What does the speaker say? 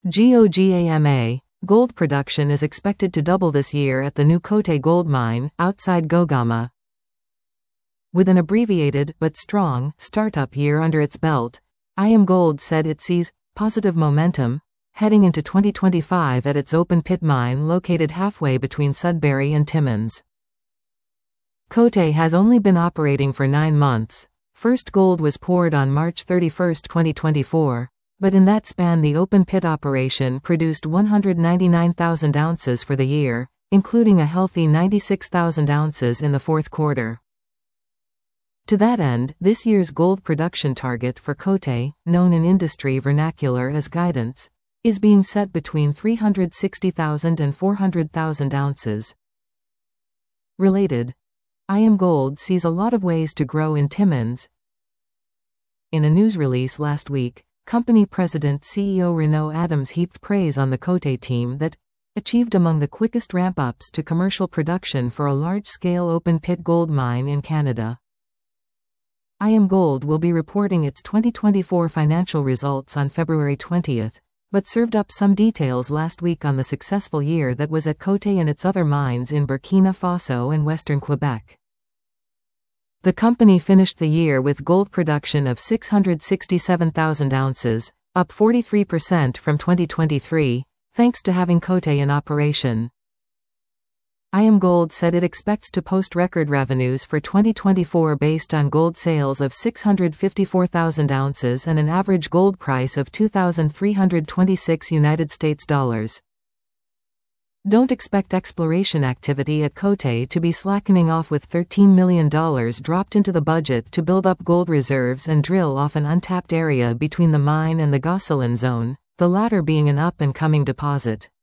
GOGAMA, gold production is expected to double this year at the new Côté gold mine, outside Gogama. With an abbreviated, but strong, startup year under its belt, IAMGOLD said it sees positive momentum heading into 2025 at its open pit mine located halfway between Sudbury and Timmins. Côté has only been operating for 9 months. First gold was poured on March 31, 2024, but in that span the open pit operation produced 199,000 ounces for the year, including a healthy 96,000 ounces in the fourth quarter. To that end, this year's gold production target for Côté, known in industry vernacular as guidance, is being set between 360,000 and 400,000 ounces. Related, IAMGOLD sees a lot of ways to grow in Timmins. In a news release last week, company president CEO Renaud Adams heaped praise on the Côté team that achieved among the quickest ramp-ups to commercial production for a large-scale open-pit gold mine in Canada. IAMGOLD will be reporting its 2024 financial results on February 20, but served up some details last week on the successful year that was at Côté and its other mines in Burkina Faso and western Quebec. The company finished the year with gold production of 667,000 ounces, up 43% from 2023, thanks to having Côté in operation. IAMGOLD said it expects to post record revenues for 2024 based on gold sales of 654,000 ounces and an average gold price of $2,326. Don't expect exploration activity at Côté to be slackening off with $13 million dropped into the budget to build up gold reserves and drill off an untapped area between the mine and the Gosselin zone, the latter being an up-and-coming deposit.